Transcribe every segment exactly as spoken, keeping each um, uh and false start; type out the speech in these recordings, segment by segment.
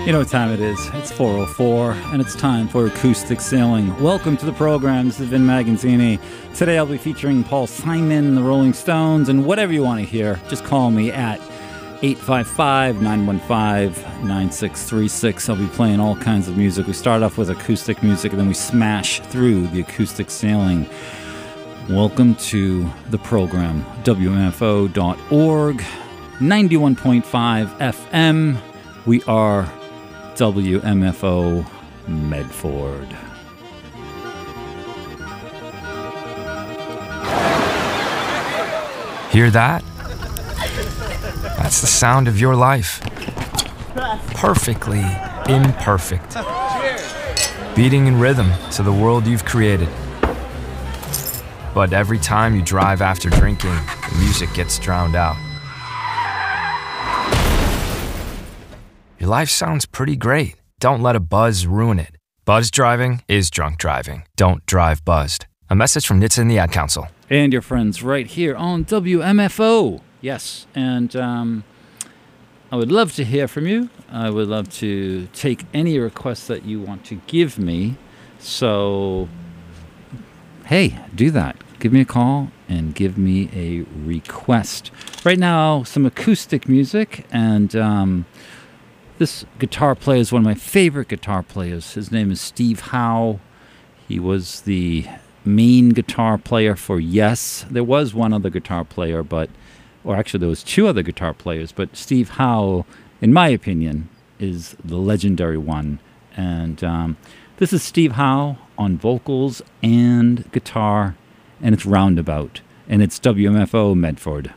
You know what time it is. It's four oh four, and it's time for Acoustic Sailing. Welcome to the program. This is Vin Magazzini. Today I'll be featuring Paul Simon, the Rolling Stones, and whatever you want to hear, just call me at eight five five, nine one five, nine six three six. I'll be playing all kinds of music. We start off with acoustic music, and then we smash through the acoustic sailing. Welcome to the program, W M F O dot org, ninety-one point five F M. We are W M F O Medford. Hear that? That's the sound of your life. Perfectly imperfect. Beating in rhythm to the world you've created. But every time you drive after drinking, the music gets drowned out. Your life sounds pretty great. Don't let a buzz ruin it. Buzz driving is drunk driving. Don't drive buzzed. A message from N H T S A and the Ad Council. And your friends right here on W M F O. Yes, and um, I would love to hear from you. I would love to take any requests that you want to give me. So, hey, do that. Give me a call and give me a request. Right now, some acoustic music, and um, this guitar player is one of my favorite guitar players. His name is Steve Howe. He was the main guitar player for Yes. There was one other guitar player, but, or actually there was two other guitar players, but Steve Howe, in my opinion, is the legendary one. And um, this is Steve Howe on vocals and guitar, and it's Roundabout, and it's W M F O Medford.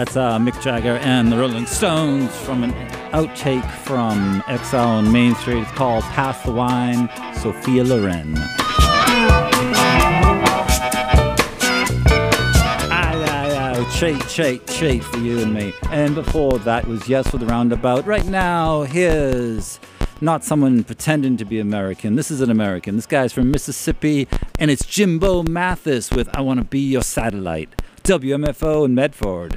That's uh, Mick Jagger and the Rolling Stones from an outtake from Exile on Main Street. It's called Pass the Wine, Sophia Loren. Shake, shake, shake for you and me. And before that was Yes with the Roundabout. Right now, here's not someone pretending to be American. This is an American. This guy's from Mississippi, and it's Jimbo Mathis with I Want to Be Your Satellite. W M F O in Medford.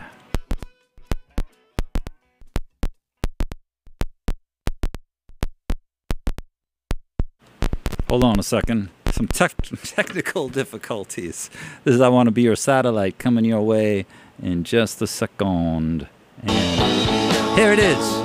Hold on a second. Some tech technical difficulties. This is I Want to Be Your Satellite coming your way in just a second. And here it is.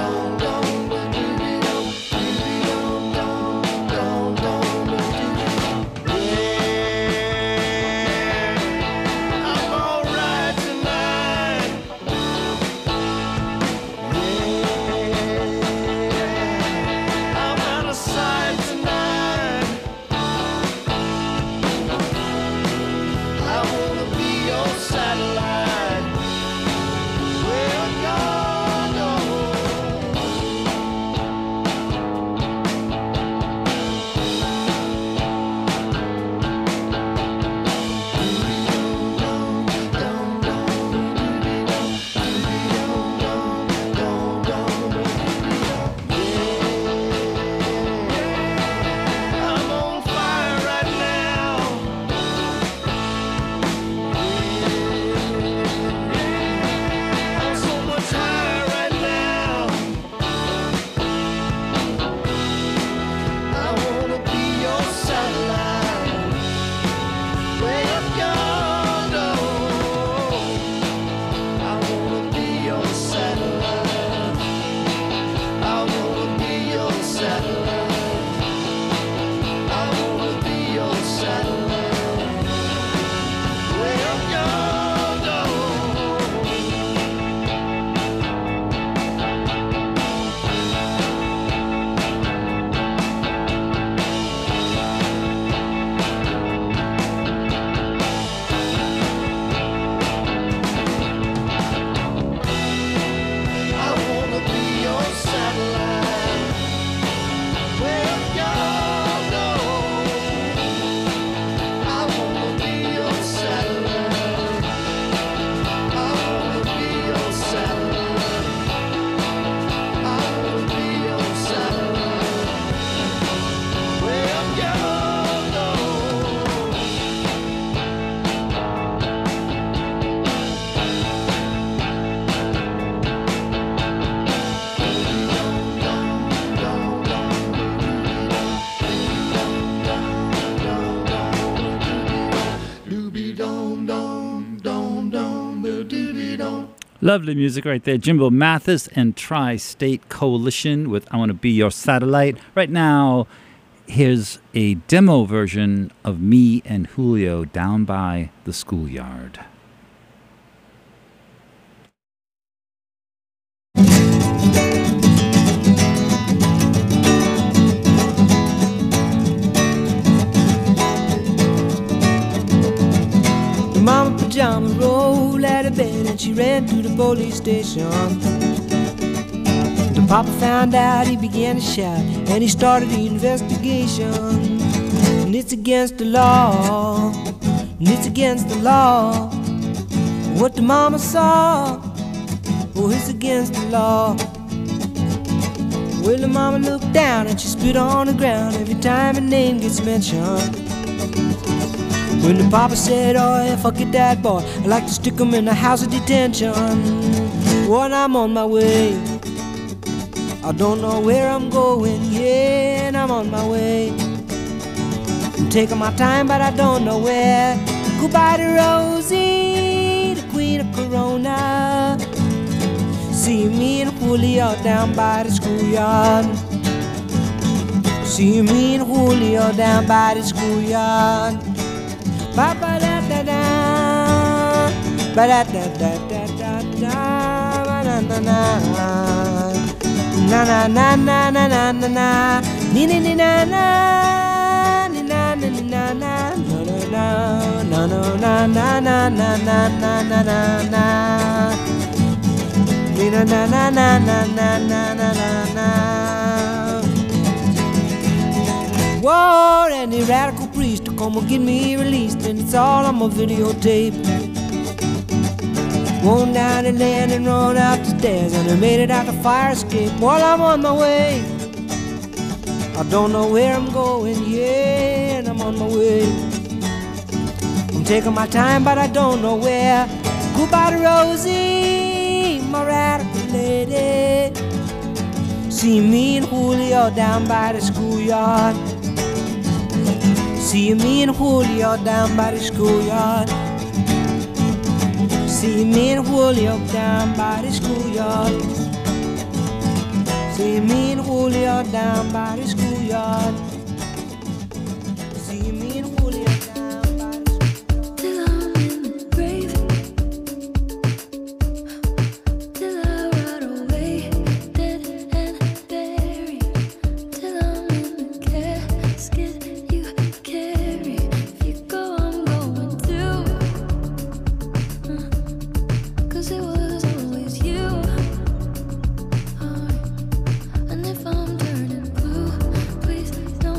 Lovely music right there. Jimbo Mathis and Tri-State Coalition with I Want to Be Your Satellite. Right now, here's a demo version of me and Julio down by the schoolyard. Mama pajama rolled out of bed and she ran to the police station. The papa found out, he began to shout, and he started the investigation. And it's against the law, and it's against the law. What the mama saw, oh, it's against the law. Well, the mama looked down and she spit on the ground every time her name gets mentioned. When the papa said, oh, yeah, fuck it, that boy, I'd like to stick him in the house of detention. When I'm on my way, I don't know where I'm going, yeah, and I'm on my way. I'm taking my time, but I don't know where. Goodbye to Rosie, the queen of Corona. See me and Julio down by the schoolyard. See me and Julio down by the schoolyard. Ba ba da da da, ba da da da da da da, ba na na na, na na na na na na na na, ni ni ni na na, ni na na ni na na, no no no, no no na na na na na na na na. na na na na na na na na na. Whoa, any radical priest to come and get me released, and it's all on my videotape. Won't down and land and run out the stairs, and I made it out the fire escape while I'm on my way. I don't know where I'm going, yeah, and I'm on my way. I'm taking my time, but I don't know where. Goodbye to Rosie, my radical lady. See me and Julio down by the schoolyard. See me and Julio down by the schoolyard. See me and Julio down by the schoolyard. See me and Julio down by the schoolyard. See me and Julio down by the schoolyard. Till I'm in the grave, till I rot away, dead and buried, till I'm in the casket you carry. If you go, I'm going too. Uh, Cause it was always you. Uh, and if I'm turning blue, please don't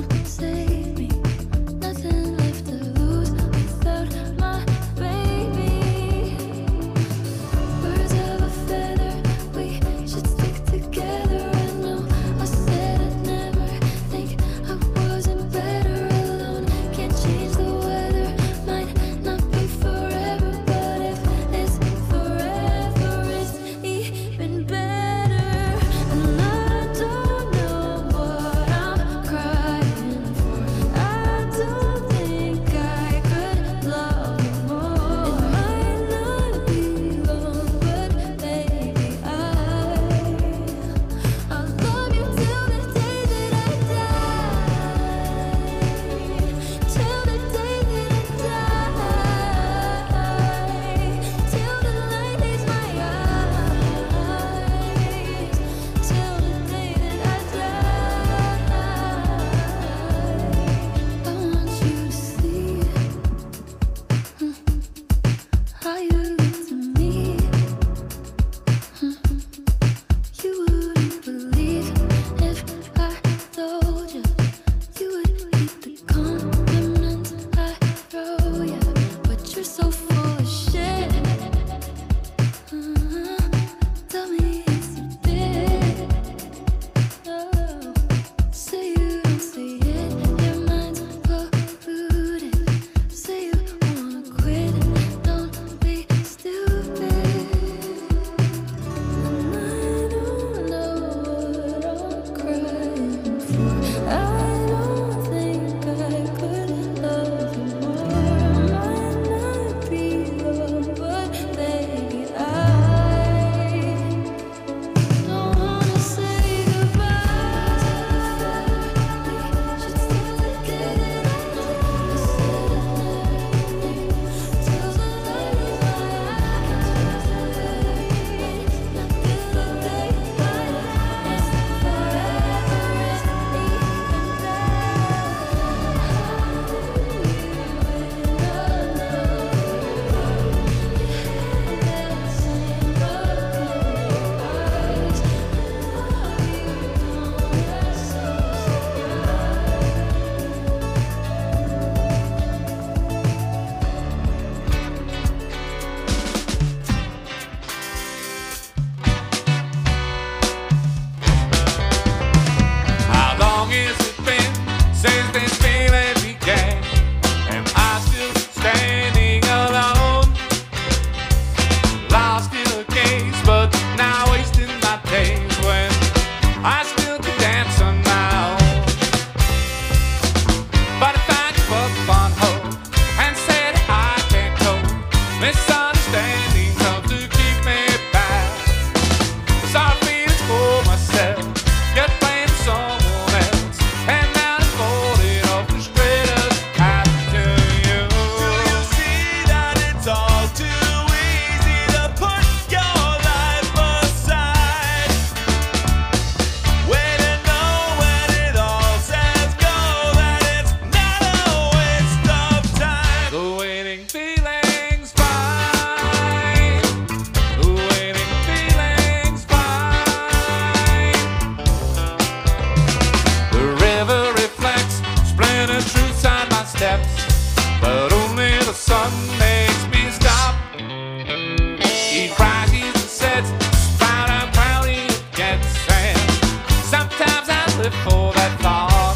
steps, but only the sun makes me stop. He rises and sets, proud how proud he gets, and sometimes I live for that thought.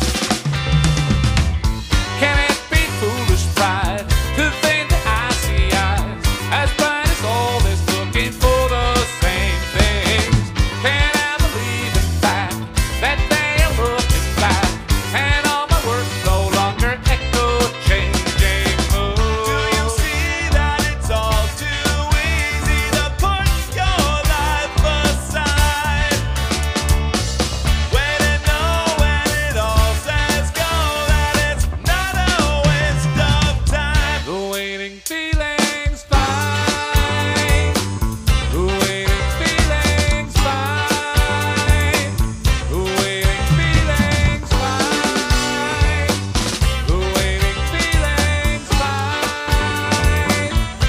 Can it be foolish pride to think that I see eyes as bright as all this, looking for the same things? Can I believe in fact that they are looking back, and all my words no longer echo changing moods? Do you see that it's all too easy to put your life aside? When you know when it all says go, that it's not a waste of time. The waiting feeling's fine. The waiting feeling's fine. The waiting feeling's fine. The waiting feeling's fine.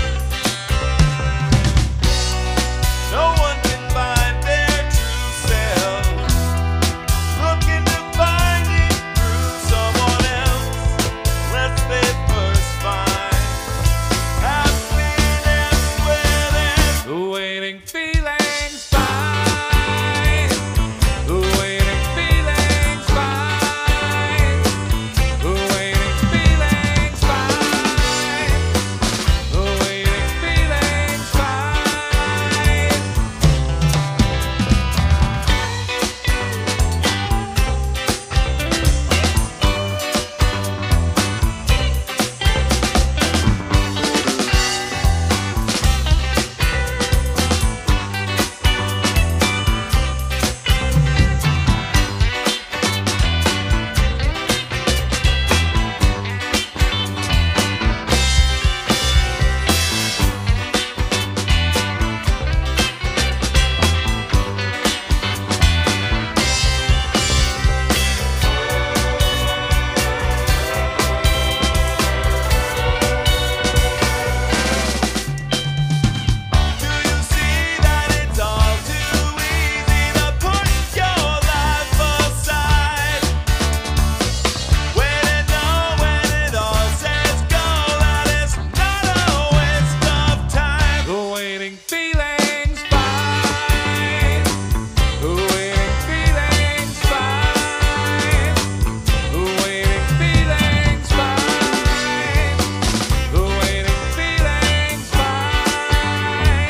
No one can find their true self, looking to find it through someone else, unless they first find happiness within. The waiting feeling's fine. The waiting feeling's fine. The waiting feeling's fine. The waiting feeling's fine. Do you see that it's all too easy to put your life aside? When you know when it all says go, that it's not a waste of time. The waiting feeling's fine. The waiting feeling's fine. The waiting feeling's fine. The waiting feeling's fine.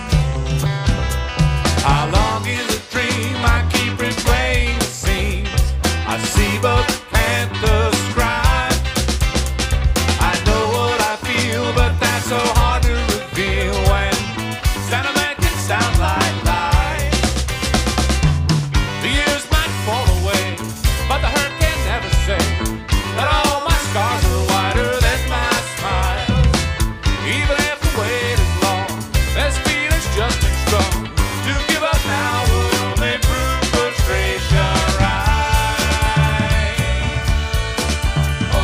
How long is a dream? I keep replaying the scenes I see but can't describe. I know what I feel, but that's so hard to reveal when sentiment can sound like lies. The years might fall away, but the hurt can never say that all my scars are wider than my smiles. Even if the wait is long, this feeling's just too strong. To give up now would only prove frustration, right? Oh,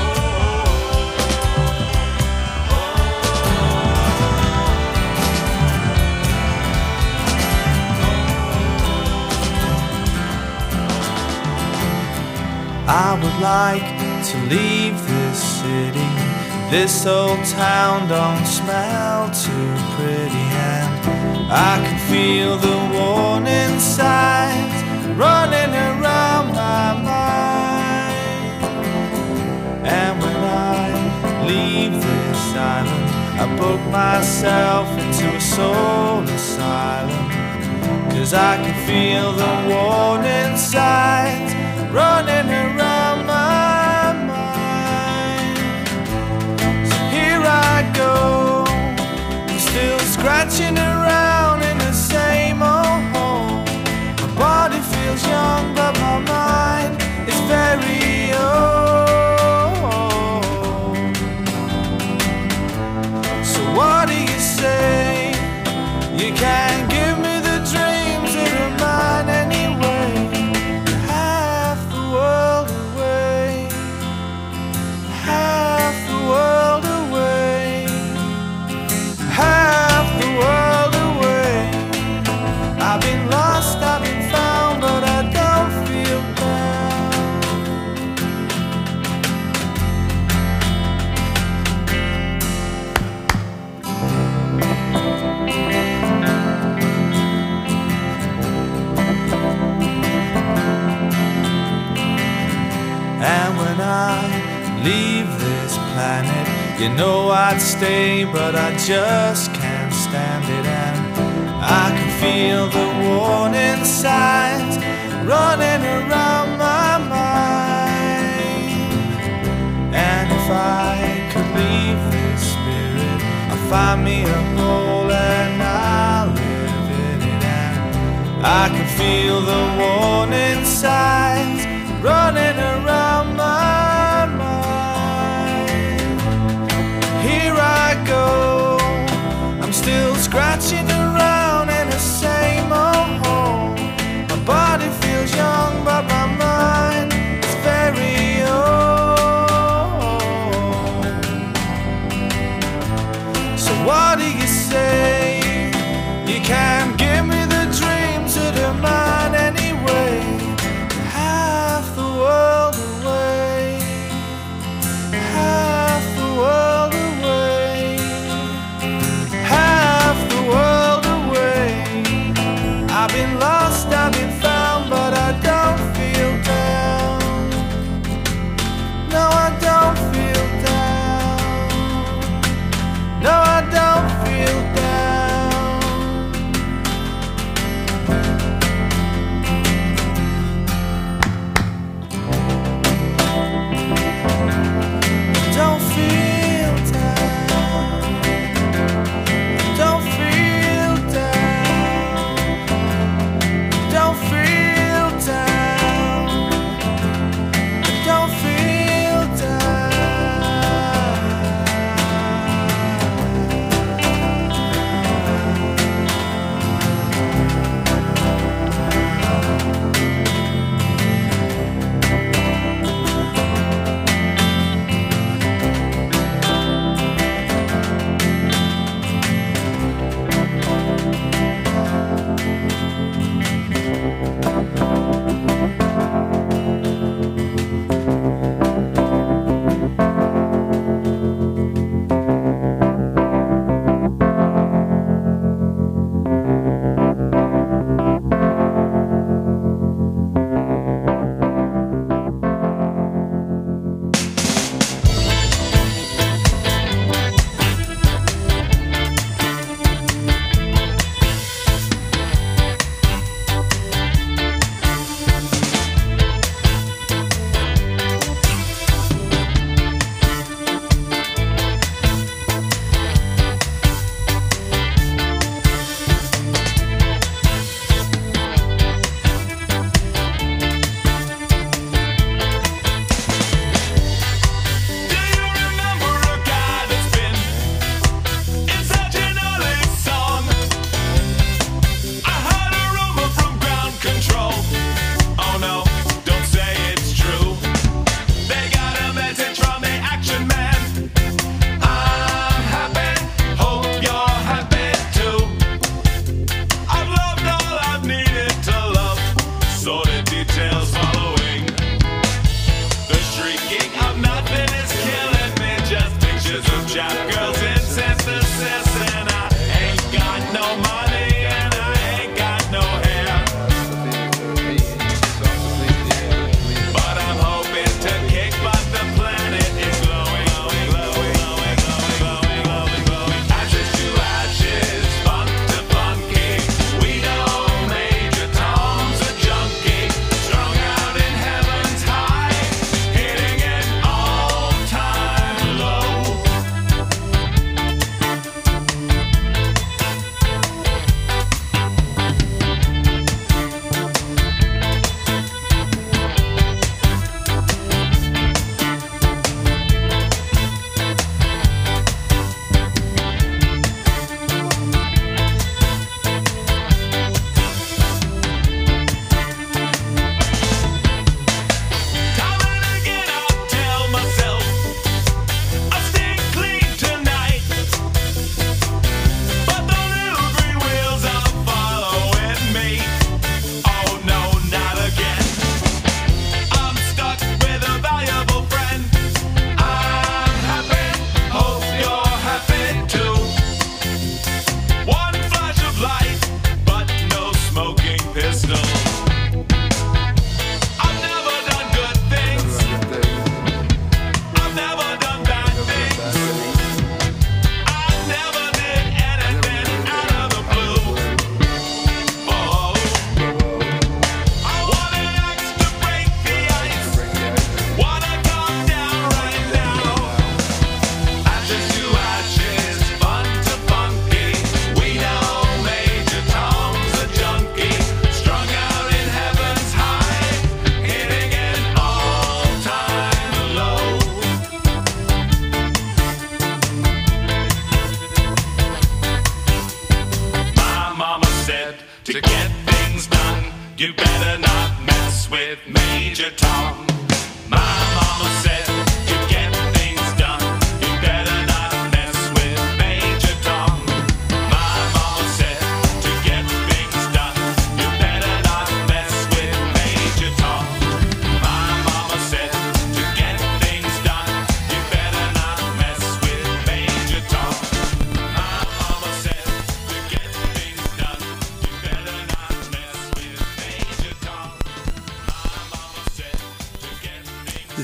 I would like to leave this city. This old town don't smell too pretty, and I can feel the warning signs running around my mind. And when I leave this island, I book myself into a soul asylum, 'cause I can feel the warning signs running around my mind. So here I go, still scratching around in the same old hole. My body feels young, but my mind is very old. So what do you say? You can't give me the dreams that are mine anyway. Half the world this planet. You know I'd stay, but I just can't stand it. And I can feel the warning signs running around my mind. And if I could leave this spirit, I'll find me a hole and I'll live in it. And I can feel the warning signs running around my mind. Here I go, I'm still scratching around in the same old hole. My body feels young, but my mind is very old. So what do you say? You can't give me the dreams that are mine anyway. Half the world away, half the world away, half the world away. I've been lost, I've been found, but I don't feel down. No, I don't feel down. No, I don't feel down.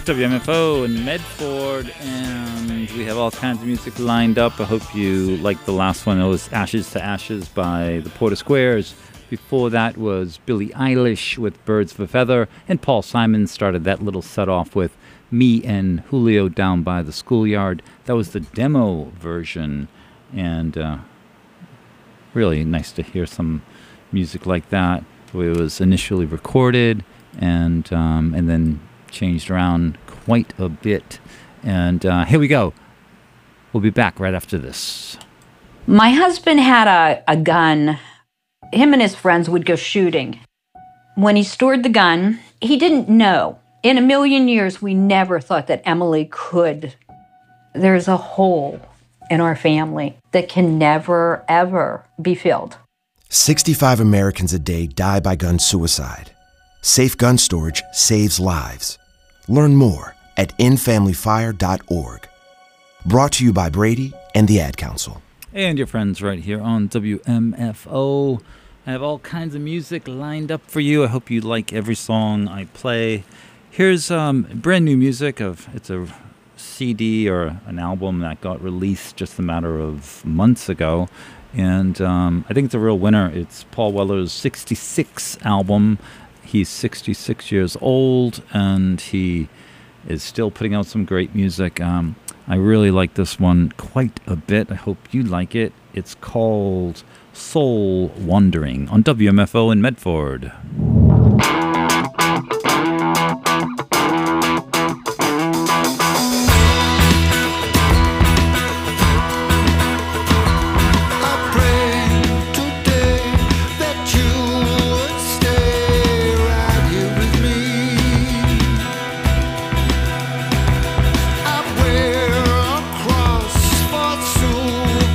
W M F O in Medford, and we have all kinds of music lined up. I hope you liked the last one. It was Ashes to Ashes by the Porter Squares. Before that was Billie Eilish with Birds of a Feather, and Paul Simon started that little set off with Me and Julio Down by the Schoolyard. That was the demo version, and uh, really nice to hear some music like that. The way it was initially recorded, and um, and then changed around quite a bit. And uh, here we go. We'll be back right after this. My husband had a, a gun. Him and his friends would go shooting. When he stored the gun, he didn't know. In a million years, we never thought that Emily could. There's a hole in our family that can never, ever be filled. sixty-five Americans a day die by gun suicide. Safe gun storage saves lives. Learn more at end family fire dot org. Brought to you by Brady and the Ad Council. And your friends right here on W M F O. I have all kinds of music lined up for you. I hope you like every song I play. Here's um, brand new music. of It's a C D or an album that got released just a matter of months ago. And um, I think it's a real winner. It's Paul Weller's sixty-six album. He's sixty-six years old, and he is still putting out some great music. Um, I really like this one quite a bit. I hope you like it. It's called Soul Wandering on W M F O in Medford.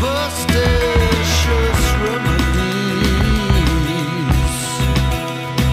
Superstitious remedies.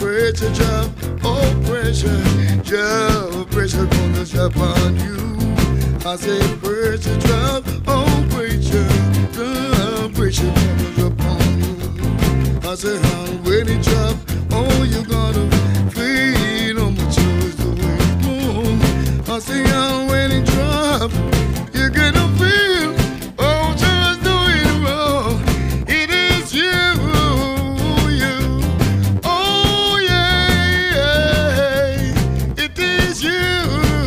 pressure drop, oh pressure drop, pressure gonna drop on you. I say pressure drop, oh pressure drop, pressure gonna drop on you. I say how when it drop, oh you gonna feel how much is the way it moves. I say how when it drop, you're gonna feel oh just doing wrong. It is you, you. Oh yeah, yeah. It is you.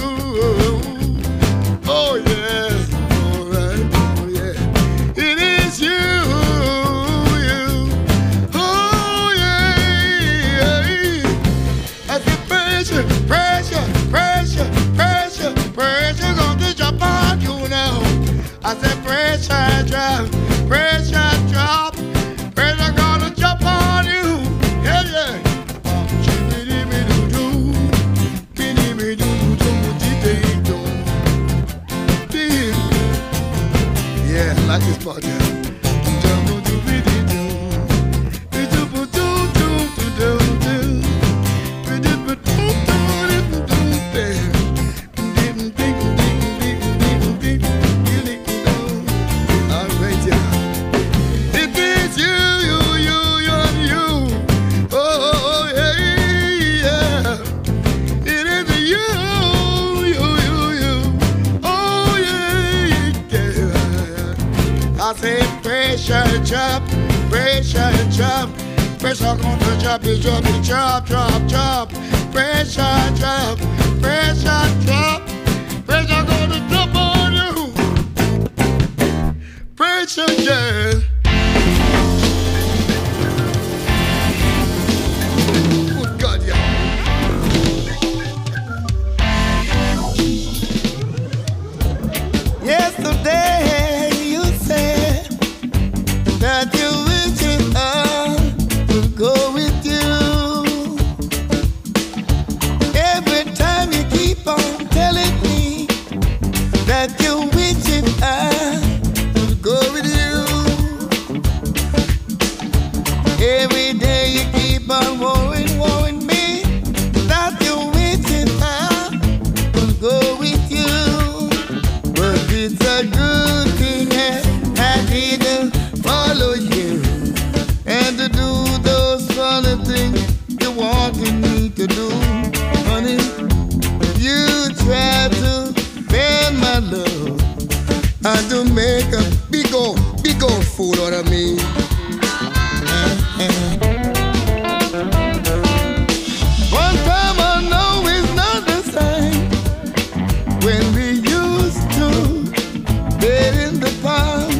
Oh yeah, alright, oh yeah. It is you, you. Oh yeah, yeah. I feel pressure, pressure, pressure, pressure, pressure gonna drop on you now. I said pressure drop, pressure drop, pressure gonna drop on you. Yeah, yeah. Chibidi-bidi-doo, bidi-bidi-doo-doo-dee-dee-doo. Dee. Yeah, I like this part, yeah. Jumbo-doo-bidi-doo, bidi-boo-doo-doo-doo-doo-doo. It is you, you, you, you, and you. Oh, yeah, yeah. It is you, you, you, you. Oh, yeah, yeah. I say pressure drop, pressure drop, pressure gonna drop, it drop, it drop, drop, drop. Pressure drop, pressure drop, pressure gonna drop on you. Pressure drop. Good God, yeah. Yesterday you said that you wish it all would go with you. Every time you keep on telling me that you wish it all would go with you. Every day you keep on worrying, worrying me that you wish it all would go with you. But it's a good thing that I didn't follow you and to do those funny things you wanted me to do. Honey, you tried to bend my love and to make a big old, big old fool out of me. One time I know it's not the same when we used to bed in the pond.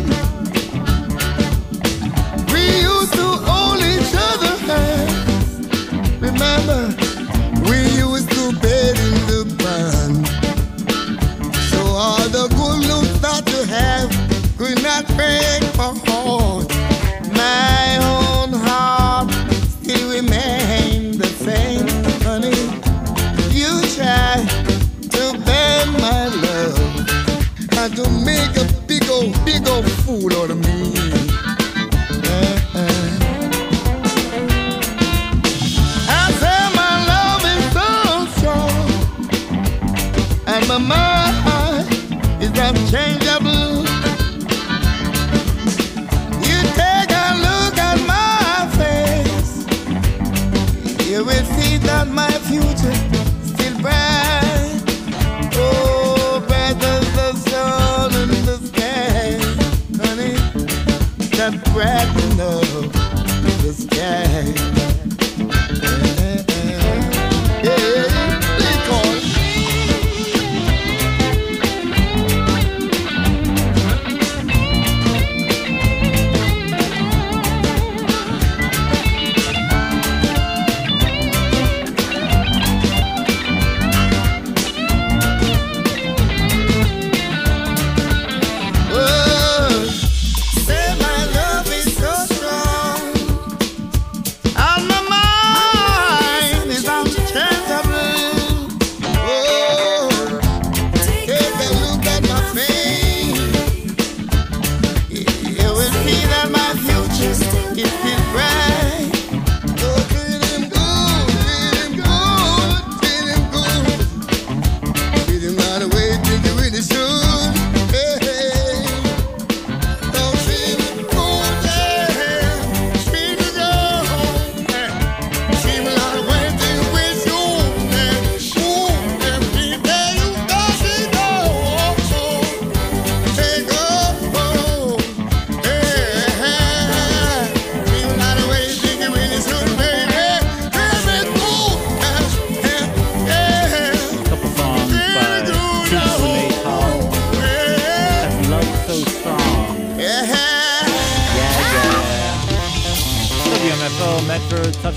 We used to hold each other hands. Remember, we used to bed in the pond. So all the good looks that you have could not break my heart. My own heart still remains the same, honey. You try to bend my love and to make a big old, big old fool out of me. Uh, uh. I say my love is so strong and my mind is unchangeable. You take a look at my face, you will see that my future still bright. Oh, bright as the sun in the sky, honey, that brighten up the sky. Yeah, yeah, yeah. Oh, say my love is so strong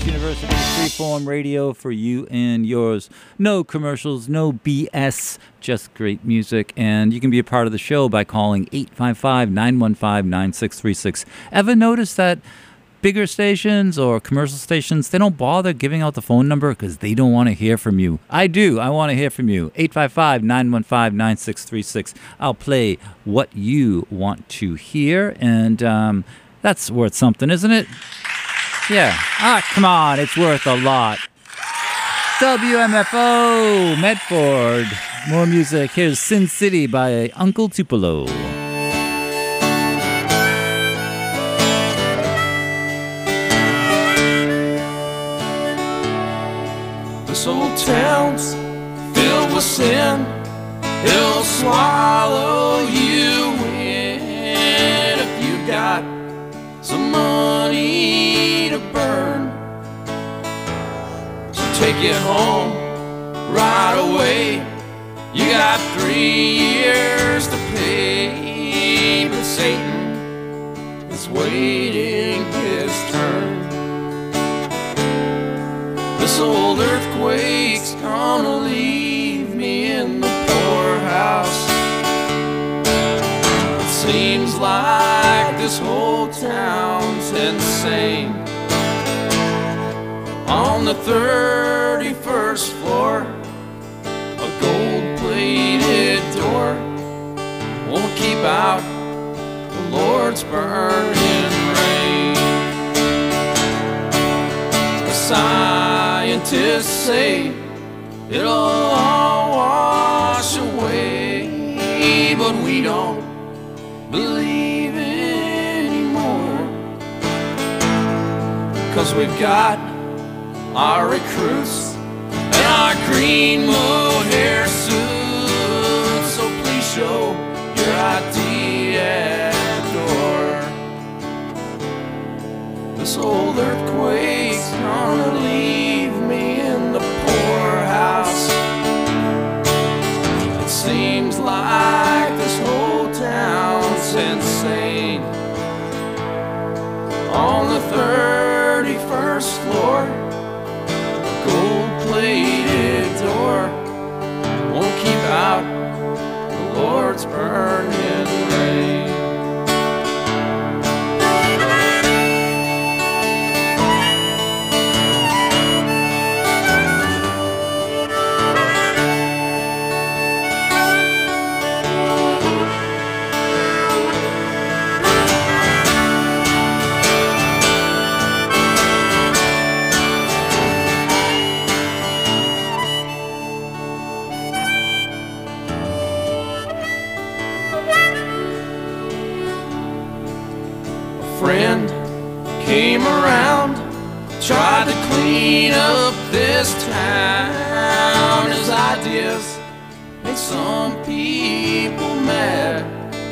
Bronx University, freeform radio for you and yours. No commercials, no B S, just great music. And you can be a part of the show by calling eight five five, nine one five, nine six three six. Ever notice that bigger stations or commercial stations, they don't bother giving out the phone number because they don't want to hear from you? I do. I want to hear from you. eight five five, nine one five, nine six three six. I'll play what you want to hear, and um, that's worth something, isn't it? Yeah. Ah, come on. It's worth a lot. W M F O, Medford. More music. Here's Sin City by Uncle Tupelo. This old town's filled with sin. It'll swallow you in if you got some money to burn. So take it home right away. You got three years to pay, but Satan is waiting his turn. This old earthquake's gonna leave me in the poorhouse. It seems like this whole town's insane. On the thirty-first floor, a gold-plated door won't keep out the Lord's burning rain. The scientists say it'll all wash away, but we don't believe anymore, 'cause we've got our recruits and our green mohair suits. So please show your I D at the door. This old earthquake's gonna leave me in the poorhouse. It seems like this whole town's insane. On the thirty-first floor, gold-plated door won't keep out the Lord's burning rain. Friend came around, tried to clean up this town. His ideas made some people mad,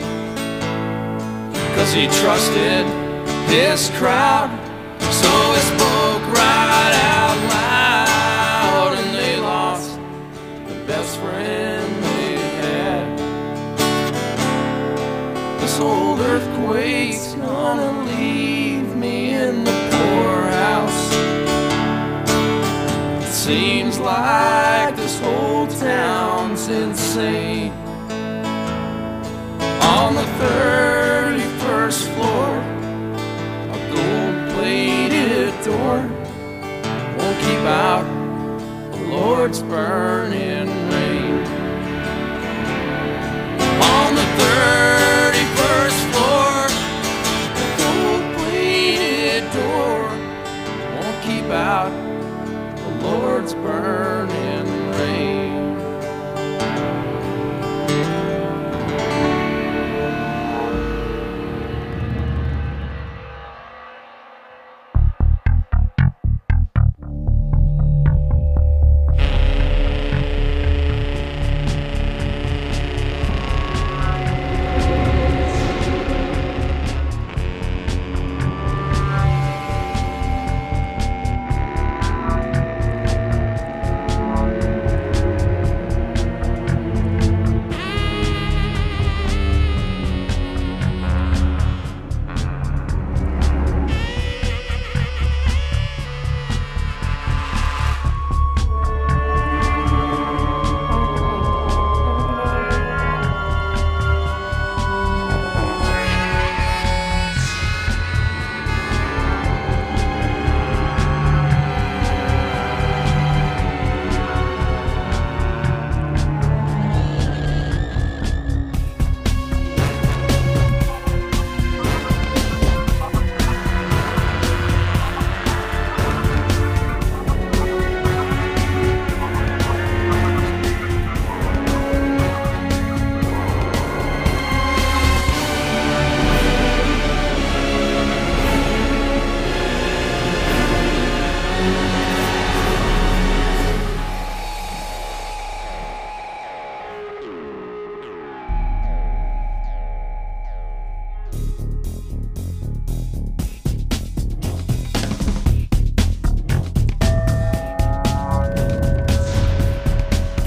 'cause he trusted his crowd. So he spoke right out loud, and they lost the best friend they had. This old earthquake's gonna leave me in the poorhouse. It seems like this whole town's insane. On the thirty-first floor, a gold-plated door won't keep out the Lord's burning rain. On the thirty-first floor, a gold-plated door won't keep out the Lord's burning rain.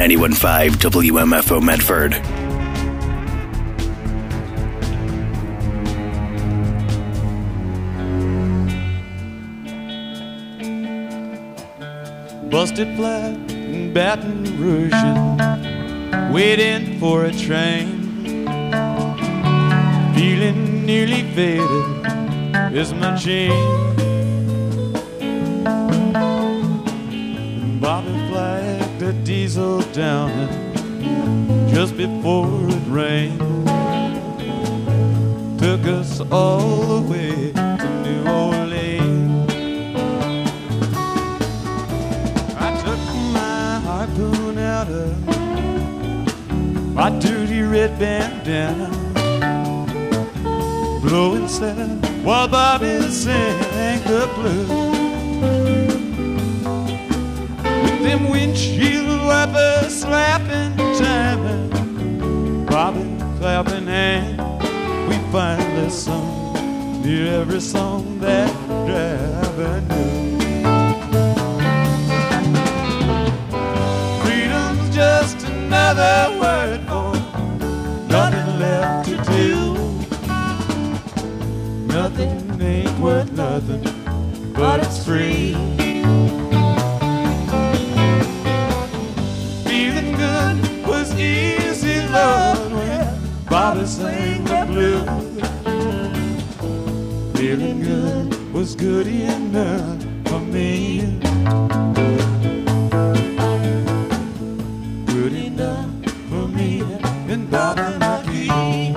ninety-one point five W M F O Medford. Busted flat in Baton Rouge, waiting for a train. Feeling nearly faded is my chain. Bobby flagged a diesel down just before it rained. Took us all the way to New Orleans. I took my harpoon out of my dirty red bandana, blowing sad while Bobby sang the blues. With them windshield wipers slapping time, Bobby clapping hands, we finally sung near every song that driver knew. Freedom's just another word for nothing left to do. Nothing ain't worth nothing, but it's free. Feeling good was easy, Lord, when Bobby sang the blues. Feeling good was good enough for me. Good enough for me and Bobby McGee.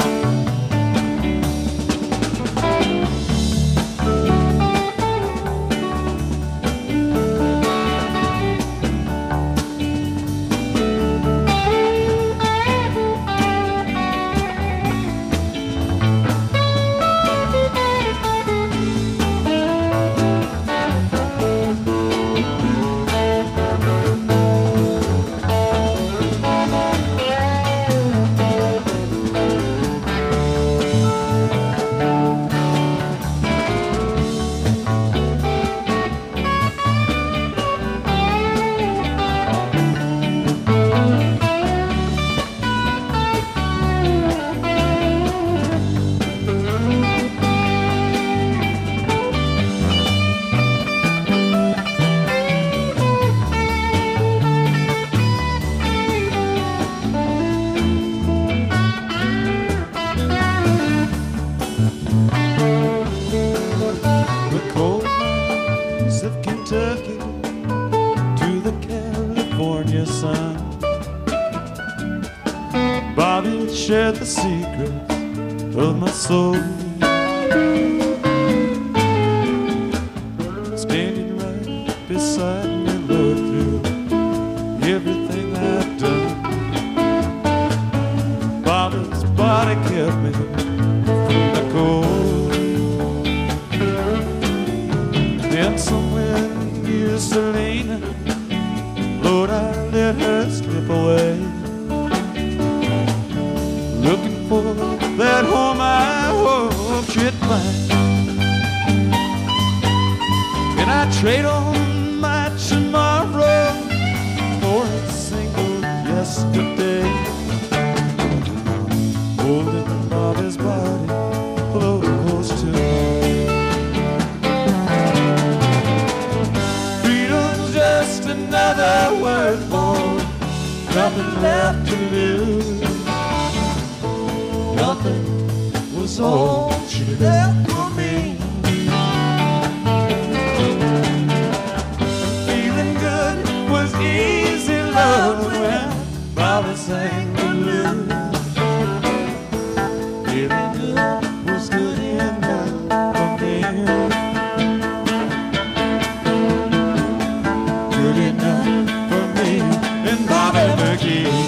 Share the secrets of my soul. Standing right beside me, Lord, through everything I've done. Bobby's body kept me from the cold. Then somewhere near Selena, Lord, I let her slip away. Looking for that home I hope she'd find. And I trade on my tomorrow for a single yesterday. Holding Bobby's body close to me. Freedom's just another word for nothing left to lose. Nothing was all she left for me. Feeling good was easy, love, when Bobby sang the blues. Feeling good was good enough for me. Good enough for me and Bobby McGee.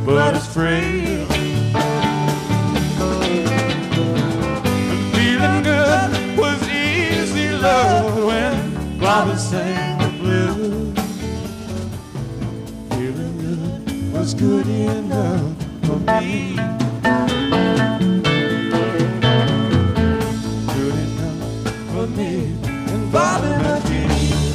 but it's frail. And feeling good was easy, Lord, when Bobby sang the blues. Feeling good was good enough for me. Good enough for me and Bobby McGee.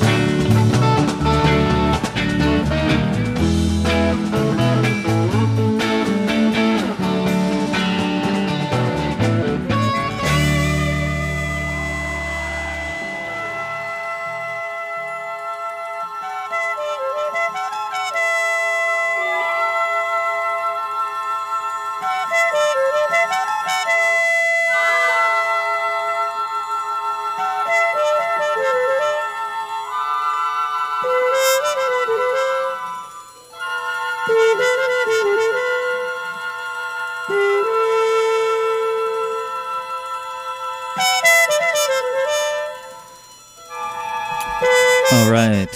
All right,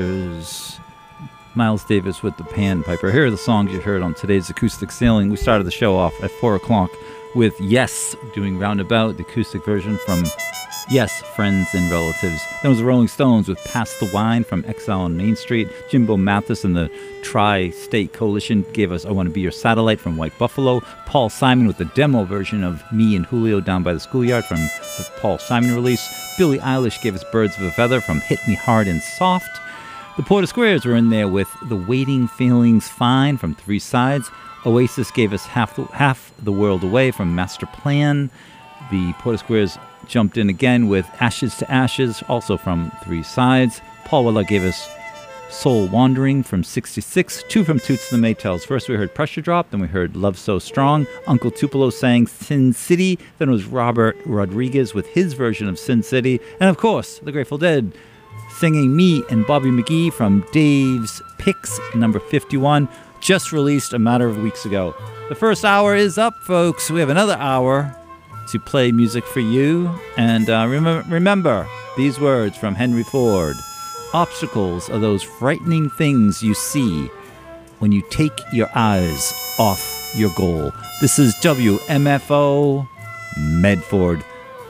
here's Miles Davis with the Panpiper. Here are the songs you heard on today's Acoustic Sailing. We started the show off at four o'clock with Yes, doing Roundabout, the acoustic version from Yes, Friends and Relatives. Then was the Rolling Stones with Pass the Wine from Exile on Main Street. Jimbo Mathis and the Tri-State Coalition gave us I Want to Be Your Satellite from White Buffalo. Paul Simon with the demo version of Me and Julio Down by the Schoolyard from the Paul Simon release. Billie Eilish gave us Birds of a Feather from Hit Me Hard and Soft. The Porter Squares were in there with The Waiting Feelings Fine from Three Sides. Oasis gave us Half the, Half the World Away from Master Plan. The Porter Squares jumped in again with Ashes to Ashes, also from Three Sides. Paul Weller gave us Soul Wandering from sixty-six, two from Toots and the Maytals. First we heard Pressure Drop, then we heard Love So Strong. Uncle Tupelo sang Sin City, then it was Robert Rodriguez with his version of Sin City, and of course, the Grateful Dead singing Me and Bobby McGee from Dave's Picks, number fifty-one, just released a matter of weeks ago. The first hour is up, folks. We have another hour to play music for you. And uh, remember, remember these words from Henry Ford. Obstacles are those frightening things you see when you take your eyes off your goal. This is W M F O Medford.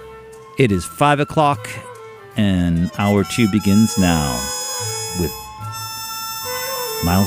It is five o'clock and hour two begins now with Miles